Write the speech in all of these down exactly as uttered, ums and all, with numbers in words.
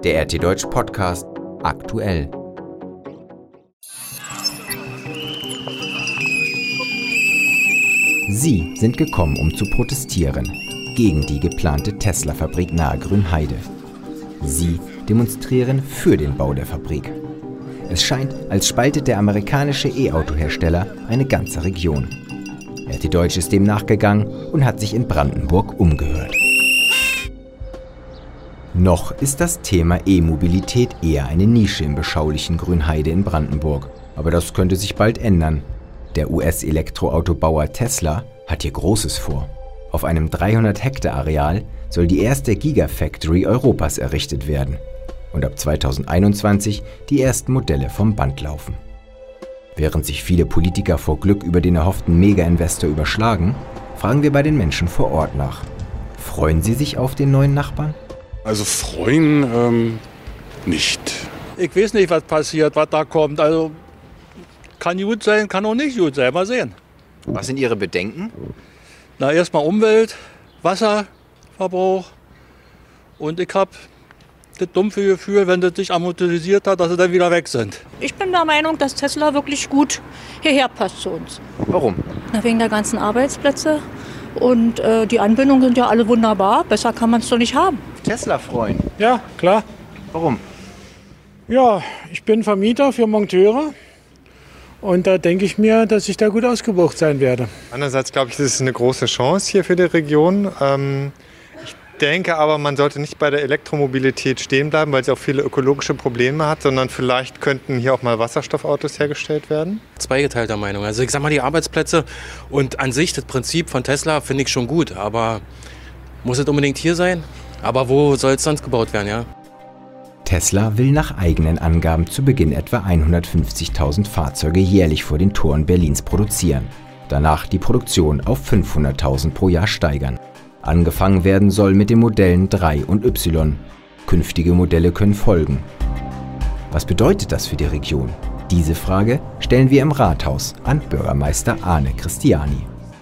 Der R T Deutsch Podcast aktuell. Sie sind gekommen, um zu protestieren gegen die geplante Tesla-Fabrik nahe Grünheide. Sie demonstrieren für den Bau der Fabrik. Es scheint, als spaltet der amerikanische E-Auto-Hersteller eine ganze Region. R T Deutsch ist dem nachgegangen und hat sich in Brandenburg umgehört. Noch ist das Thema E-Mobilität eher eine Nische im beschaulichen Grünheide in Brandenburg. Aber das könnte sich bald ändern. Der U S-Elektroautobauer Tesla hat hier Großes vor. Auf einem dreihundert Hektar Areal soll die erste Gigafactory Europas errichtet werden. Und ab zweitausendeinundzwanzig die ersten Modelle vom Band laufen. Während sich viele Politiker vor Glück über den erhofften Mega-Investor überschlagen, fragen wir bei den Menschen vor Ort nach. Freuen sie sich auf den neuen Nachbarn? Also freuen ähm, nicht. Ich weiß nicht, was passiert, was da kommt. Also kann gut sein, kann auch nicht gut sein. Mal sehen. Was sind Ihre Bedenken? Na, erstmal Umwelt, Wasserverbrauch. Und ich habe das dumpfe Gefühl, wenn das sich amortisiert hat, dass sie dann wieder weg sind. Ich bin der Meinung, dass Tesla wirklich gut hierher passt zu uns. Warum? Na, wegen der ganzen Arbeitsplätze. Und äh, die Anbindungen sind ja alle wunderbar. Besser kann man es doch nicht haben. Tesla freuen. Ja, klar. Warum? Ja, ich bin Vermieter für Monteure. Und da denke ich mir, dass ich da gut ausgebucht sein werde. Andererseits glaube ich, das ist eine große Chance hier für die Region. Ähm, ich denke aber, man sollte nicht bei der Elektromobilität stehen bleiben, weil sie auch viele ökologische Probleme hat, sondern vielleicht könnten hier auch mal Wasserstoffautos hergestellt werden. Zweigeteilter Meinung. Also ich sag mal, die Arbeitsplätze und an sich das Prinzip von Tesla finde ich schon gut. Aber muss es unbedingt hier sein? Aber wo soll es sonst gebaut werden, ja? Tesla will nach eigenen Angaben zu Beginn etwa hundertfünfzigtausend Fahrzeuge jährlich vor den Toren Berlins produzieren. Danach die Produktion auf fünfhunderttausend pro Jahr steigern. Angefangen werden soll mit den Modellen drei und Y. Künftige Modelle können folgen. Was bedeutet das für die Region? Diese Frage stellen wir im Rathaus an Bürgermeister Arne Christiani.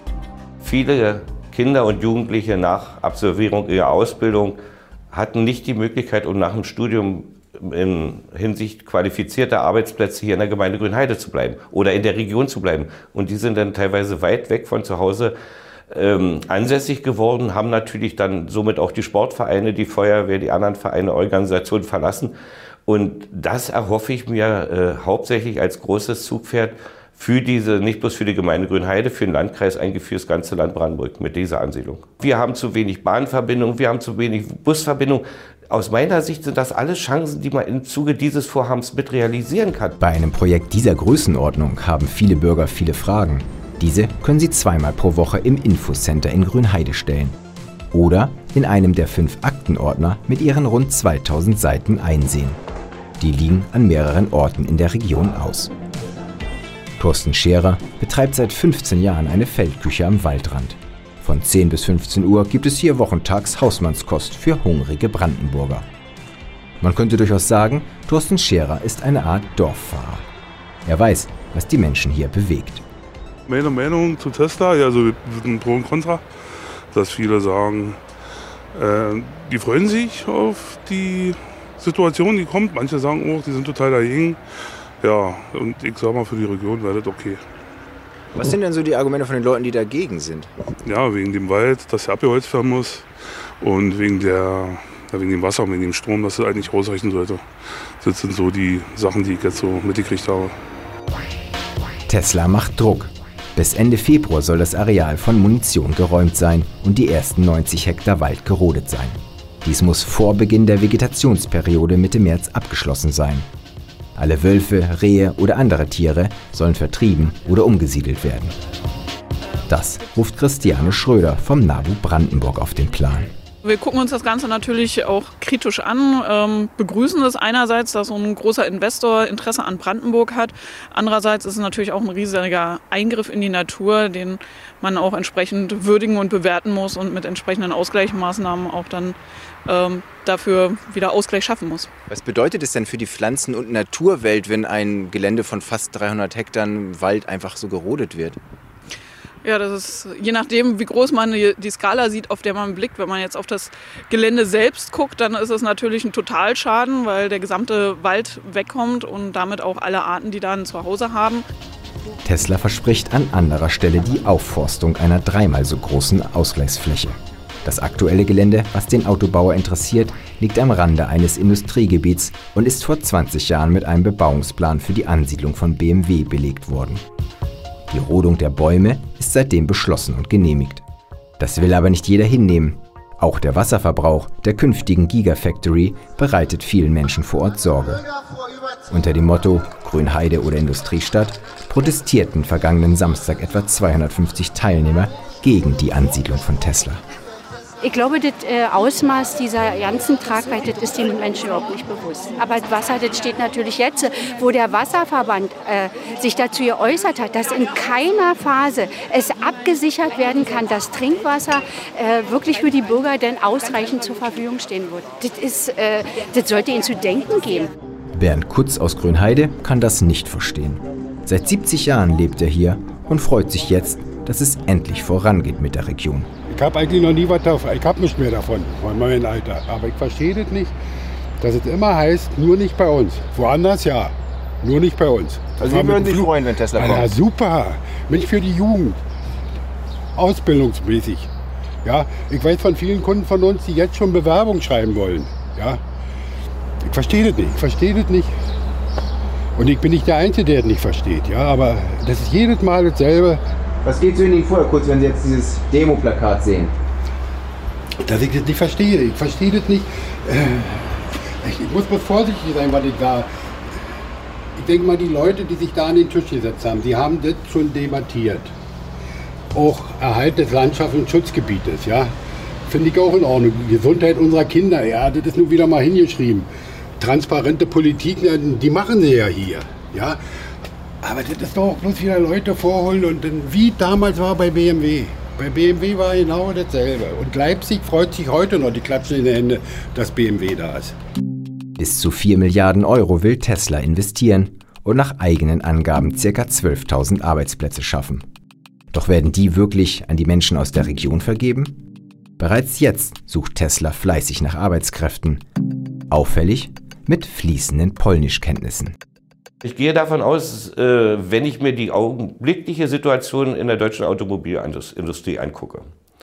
Viele Kinder und Jugendliche nach Absolvierung ihrer Ausbildung hatten nicht die Möglichkeit, um nach dem Studium in Hinsicht qualifizierter Arbeitsplätze hier in der Gemeinde Grünheide zu bleiben oder in der Region zu bleiben. Und die sind dann teilweise weit weg von zu Hause ähm, ansässig geworden, haben natürlich dann somit auch die Sportvereine, die Feuerwehr, die anderen Vereine, Organisationen verlassen. Und das erhoffe ich mir äh, hauptsächlich als großes Zugpferd für diese, nicht bloß für die Gemeinde Grünheide, für den Landkreis, eigentlich für das ganze Land Brandenburg mit dieser Ansiedlung. Wir haben zu wenig Bahnverbindungen, wir haben zu wenig Busverbindungen. Aus meiner Sicht sind das alles Chancen, die man im Zuge dieses Vorhabens mit realisieren kann. Bei einem Projekt dieser Größenordnung haben viele Bürger viele Fragen. Diese können Sie zweimal pro Woche im Infocenter in Grünheide stellen. Oder in einem der fünf Aktenordner mit ihren rund zweitausend Seiten einsehen. Die liegen an mehreren Orten in der Region aus. Thorsten Scherer betreibt seit fünfzehn Jahren eine Feldküche am Waldrand. Von zehn bis fünfzehn Uhr gibt es hier wochentags Hausmannskost für hungrige Brandenburger. Man könnte durchaus sagen, Thorsten Scherer ist eine Art Dorffahrer. Er weiß, was die Menschen hier bewegt. Meine Meinung zu Tesla, ja, also wir sind Pro und Contra, dass viele sagen, äh, die freuen sich auf die Situation, die kommt. Manche sagen auch, die sind total dagegen. Ja, und ich sag mal, für die Region wäre das okay. Was sind denn so die Argumente von den Leuten, die dagegen sind? Ja, wegen dem Wald, dass er abgeholzt werden muss und wegen, der, ja, wegen dem Wasser und wegen dem Strom, dass das eigentlich ausreichen sollte. Das sind so die Sachen, die ich jetzt so mitgekriegt habe. Tesla macht Druck. Bis Ende Februar soll das Areal von Munition geräumt sein und die ersten neunzig Hektar Wald gerodet sein. Dies muss vor Beginn der Vegetationsperiode Mitte März abgeschlossen sein. Alle Wölfe, Rehe oder andere Tiere sollen vertrieben oder umgesiedelt werden. Das ruft Christiane Schröder vom NABU Brandenburg auf den Plan. Wir gucken uns das Ganze natürlich auch kritisch an, ähm, begrüßen es einerseits, dass so ein großer Investor Interesse an Brandenburg hat. Andererseits ist es natürlich auch ein riesiger Eingriff in die Natur, den man auch entsprechend würdigen und bewerten muss und mit entsprechenden Ausgleichsmaßnahmen auch dann ähm, dafür wieder Ausgleich schaffen muss. Was bedeutet es denn für die Pflanzen- und Naturwelt, wenn ein Gelände von fast dreihundert Hektar Wald einfach so gerodet wird? Ja, das ist je nachdem, wie groß man die, die Skala sieht, auf der man blickt. Wenn man jetzt auf das Gelände selbst guckt, dann ist es natürlich ein Totalschaden, weil der gesamte Wald wegkommt und damit auch alle Arten, die da ein Zuhause haben. Tesla verspricht an anderer Stelle die Aufforstung einer dreimal so großen Ausgleichsfläche. Das aktuelle Gelände, was den Autobauer interessiert, liegt am Rande eines Industriegebiets und ist vor zwanzig Jahren mit einem Bebauungsplan für die Ansiedlung von B M W belegt worden. Die Rodung der Bäume ist seitdem beschlossen und genehmigt. Das will aber nicht jeder hinnehmen. Auch der Wasserverbrauch der künftigen Gigafactory bereitet vielen Menschen vor Ort Sorge. Unter dem Motto Grünheide oder Industriestadt protestierten vergangenen Samstag etwa zweihundertfünfzig Teilnehmer gegen die Ansiedlung von Tesla. Ich glaube, das äh, Ausmaß dieser ganzen Tragweite das ist den Menschen überhaupt nicht bewusst. Aber Wasser, das steht natürlich jetzt, wo der Wasserverband äh, sich dazu geäußert hat, dass in keiner Phase es abgesichert werden kann, dass Trinkwasser äh, wirklich für die Bürger denn ausreichend zur Verfügung stehen wird. Das, ist, äh, das sollte ihnen zu denken geben. Bernd Kutz aus Grünheide kann das nicht verstehen. Seit siebzig Jahren lebt er hier und freut sich jetzt, dass es endlich vorangeht mit der Region. Ich habe eigentlich noch nie was davon, ich habe nicht mehr davon, von meinem Alter. Aber ich verstehe das nicht, dass es immer heißt, nur nicht bei uns. Woanders ja, nur nicht bei uns. Also Sie würden sich freuen, wenn Tesla kommt? Ja, super. Mich für die Jugend. Ausbildungsmäßig. Ja, ich weiß von vielen Kunden von uns, die jetzt schon Bewerbung schreiben wollen. Ja, ich verstehe das nicht, ich verstehe das nicht. Und ich bin nicht der Einzige, der das nicht versteht. Ja, aber das ist jedes Mal dasselbe. Was geht so in Ihnen vor, kurz, wenn Sie jetzt dieses Demo-Plakat sehen? Dass ich das nicht verstehe. Ich verstehe das nicht. Ich muss bloß vorsichtig sein, was ich da. Ich denke mal, die Leute, die sich da an den Tisch gesetzt haben, die haben das schon debattiert. Auch Erhalt des Landschafts- und Schutzgebietes, ja. Finde ich auch in Ordnung. Die Gesundheit unserer Kinder, ja, das ist nun wieder mal hingeschrieben. Transparente Politik, die machen sie ja hier, ja. Aber das ist doch auch bloß wieder Leute vorholen und dann, wie damals war bei B M W. Bei B M W war genau dasselbe. Und Leipzig freut sich heute noch, die klatschen in die Hände, dass B M W da ist. Bis zu vier Milliarden Euro will Tesla investieren und nach eigenen Angaben ca. zwölftausend Arbeitsplätze schaffen. Doch werden die wirklich an die Menschen aus der Region vergeben? Bereits jetzt sucht Tesla fleißig nach Arbeitskräften. Auffällig mit fließenden Polnischkenntnissen. Ich gehe davon aus, wenn ich mir die augenblickliche Situation in der deutschen Automobilindustrie angucke,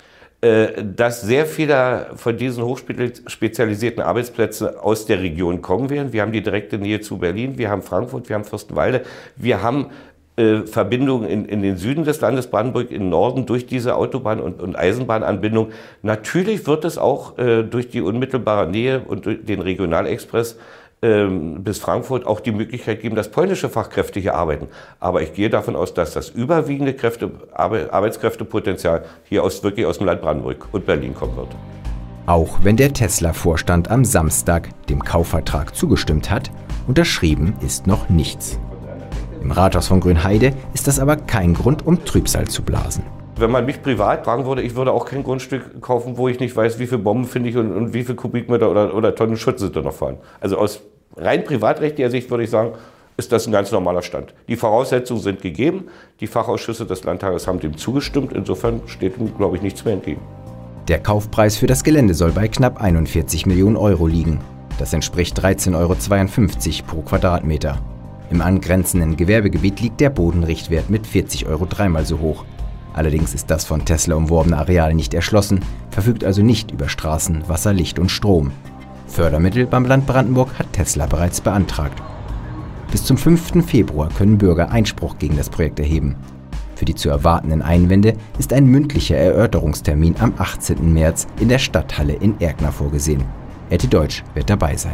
dass sehr viele von diesen hochspezialisierten Arbeitsplätzen aus der Region kommen werden. Wir haben die direkte Nähe zu Berlin, wir haben Frankfurt, wir haben Fürstenwalde, wir haben Verbindungen in, in den Süden des Landes Brandenburg, in den Norden durch diese Autobahn- und, und Eisenbahnanbindung. Natürlich wird es auch äh, durch die unmittelbare Nähe und durch den Regionalexpress ähm, bis Frankfurt auch die Möglichkeit geben, dass polnische Fachkräfte hier arbeiten. Aber ich gehe davon aus, dass das überwiegende Kräfte, Arbe- Arbeitskräftepotenzial hier aus, wirklich aus dem Land Brandenburg und Berlin kommen wird. Auch wenn der Tesla-Vorstand am Samstag dem Kaufvertrag zugestimmt hat, unterschrieben ist noch nichts. Im Rathaus von Grünheide ist das aber kein Grund, um Trübsal zu blasen. Wenn man mich privat fragen würde, ich würde auch kein Grundstück kaufen, wo ich nicht weiß, wie viele Bomben finde ich und, und wie viele Kubikmeter oder, oder Tonnen Schutt sind da noch fahren. Also aus rein privatrechtlicher Sicht würde ich sagen, ist das ein ganz normaler Stand. Die Voraussetzungen sind gegeben, die Fachausschüsse des Landtages haben dem zugestimmt, insofern steht ihm, glaube ich, nichts mehr entgegen. Der Kaufpreis für das Gelände soll bei knapp einundvierzig Millionen Euro liegen. Das entspricht dreizehn Euro zweiundfünfzig pro Quadratmeter. Im angrenzenden Gewerbegebiet liegt der Bodenrichtwert mit vierzig Euro dreimal so hoch. Allerdings ist das von Tesla umworbene Areal nicht erschlossen, verfügt also nicht über Straßen, Wasser, Licht und Strom. Fördermittel beim Land Brandenburg hat Tesla bereits beantragt. Bis zum fünften Februar können Bürger Einspruch gegen das Projekt erheben. Für die zu erwartenden Einwände ist ein mündlicher Erörterungstermin am achtzehnten März in der Stadthalle in Erkner vorgesehen. R T Deutsch wird dabei sein.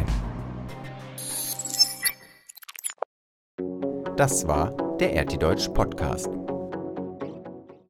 Das war der R T Deutsch Podcast.